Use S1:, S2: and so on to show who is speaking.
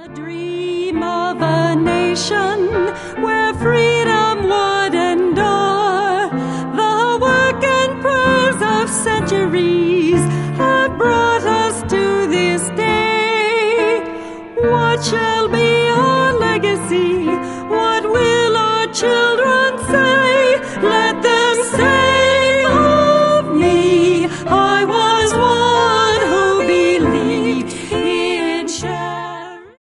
S1: The dream of a nation where freedom would endure. The work and prayers of centuries have brought us to this day. What shall be